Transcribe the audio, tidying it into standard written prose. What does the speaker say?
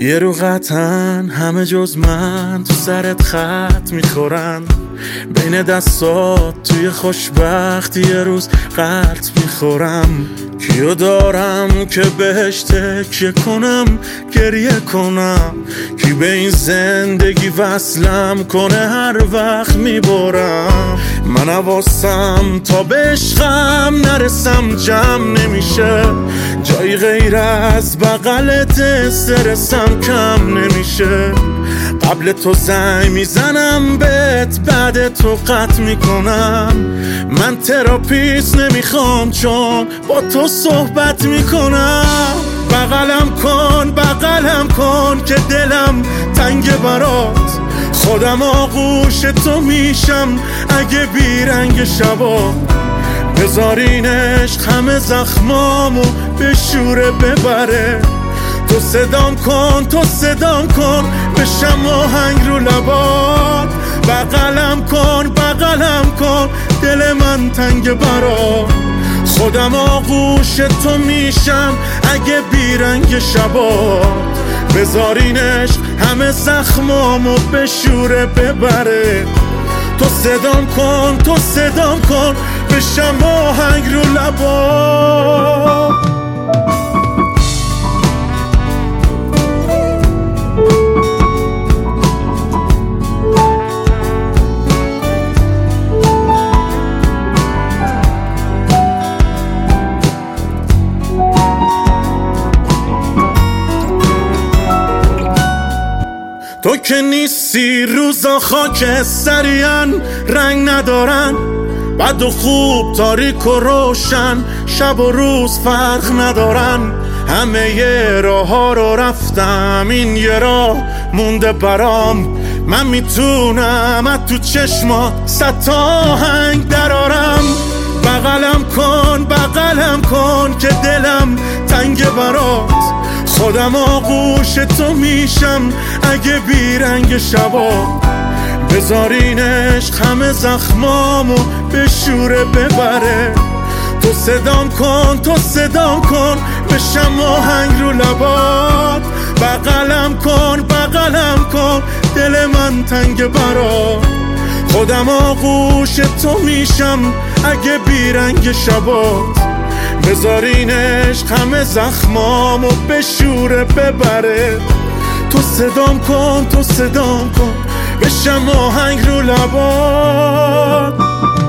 یه رو قطعاً همه جز من تو سرت خط میخورن، بین دستات توی خوشبختی یه روز قلط میخورم. کیو دارم که بهش تکیه کنم گریه کنم، کی به این زندگی وصلم کنه هر وقت میبرم. من حواسم تا به عشقم نرسم جمع نمیشه، جایی غیر از بغلت استرسم کم نمیشه. قبل تو زنگ میزنم بهت بعد تو قطع میکنم. من تراپیست نمیخوام چون با تو صحبت میکنم. بغلم کن که دلم تنگ برات، خودم آغوش تو میشم اگه بیرنگ شبا. بذارین عشق همه زخمامو به شوره ببره. تو صدام کن بشم آهنگ رو لبات. بغلم کن دل من تنگ برات، خودم آغوش تو میشم اگه بیرنگ شبات. بذارین عشق همه زخمامو به شوره ببره. تو صدام کن بشم آهنگ رو لبات. تو که نیستی روزا خاکستریان، رنگ ندارن، بد و خوب تاریک و روشن، شب و روز فرق ندارن. همه ی راه ها رو رفتم، این یه راه مونده برام. من میتونم از تو چشمات 100 تا آهنگ درارم. بغلم کن که دلم تنگ برات، خودم آغوش تو میشم اگه بیرنگ شبا. بذارین عشق همه زخمامو به شوره ببره. تو صدام کن بشم آهنگ رو لبات. بغلم کن دل من تنگ برات، خودم آغوش تو میشم اگه بیرنگ شبات. بذارین عشق همه زخمامو به شوره ببره. تو صدام کن بشم آهنگ رو لبات.